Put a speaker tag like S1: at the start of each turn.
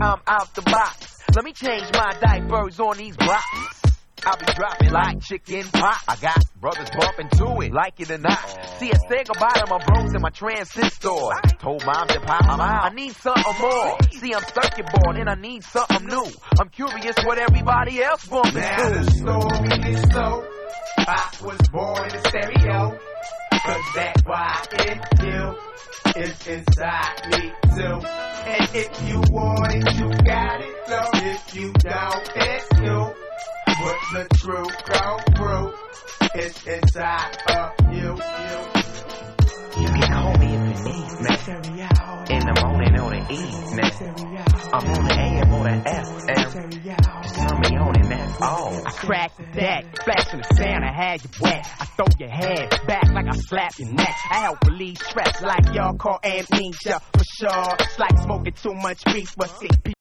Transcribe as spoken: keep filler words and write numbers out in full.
S1: I'm out the box. Let me change my diapers on these blocks. I'll be dropping like chicken pot. I got brothers bumping to it, like it or not. Oh. See, I say goodbye to my bros and my transistors. Told mom and pop, I'm out. I need something more. See, I'm circuit board and I need something new. I'm curious what everybody else bumping to.
S2: Now the story is so, I was born in stereo. Cause that's why it's you. It's inside me too. And if you want it, you got it. So if you don't, it's you. But the truth go through. It's inside of you. You,
S3: you can call me if you need me. In the morning or the evening. I'm on the A M or the F M. Just turn me on and that's all.
S4: I crack the deck, flashing the sand, I had you wet. I throw your head back like I slap your neck. I help relieve stress like y'all call amnesia. For sure, it's like smoking too much beef, but see